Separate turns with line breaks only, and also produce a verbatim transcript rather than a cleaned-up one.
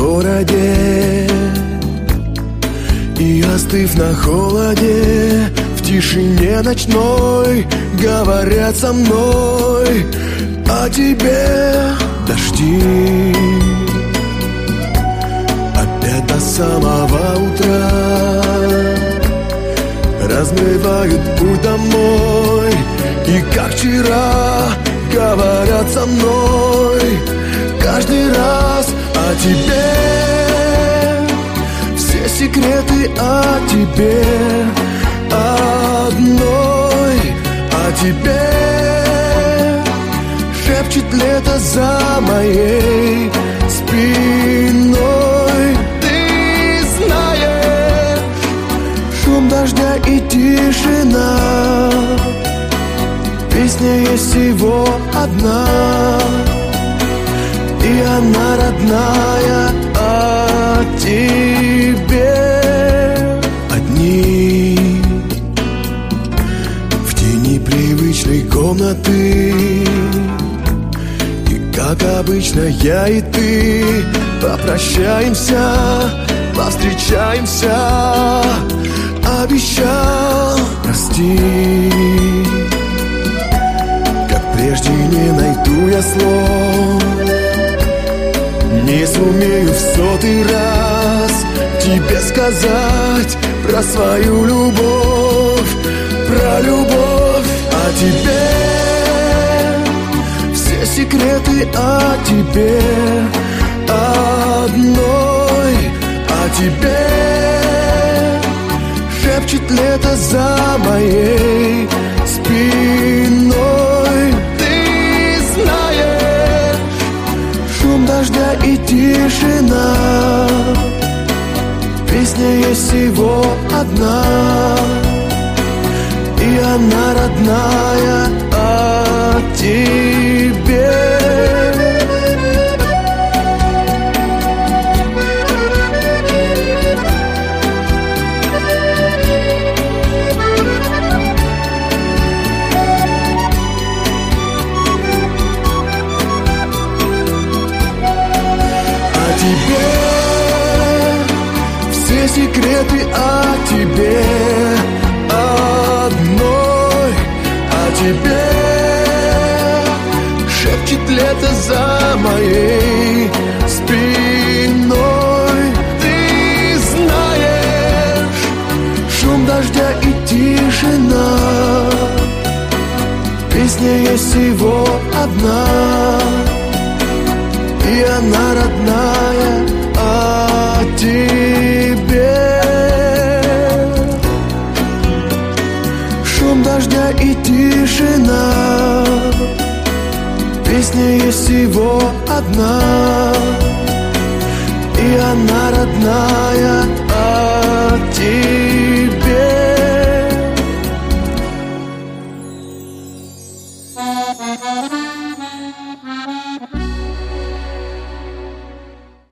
городе, и остыв на холоде, в тишине ночной говорят со мной о тебе дожди. Опять до самого утра размывают путь домой, и как вчера говорят со мной каждый раз о тебе. Все секреты о тебе одной, о тебе шепчет лето за моей спиной. Ты знаешь, шум дождя и тишина, песня есть всего одна, и она родная о тебе. Одни в тени привычной комнаты, и как обычно я и ты попрощаемся, повстречаемся. Обещал простить, как прежде не найду я слов, не сумею в сотый раз тебе сказать про свою любовь, про любовь о тебе. Все секреты о тебе одной, о тебе шепчет лето за моей спиной. Ты знаешь, шум дождя и тишина, песня есть всего одна, и она родная о тебе. Все секреты о тебе одной, о тебе шепчет лето за моей спиной. Ты знаешь, шум дождя и тишина, песня есть всего одна, и она родная о тебе. Шум дождя и тишина, песня есть всего одна, и она родная о тебе.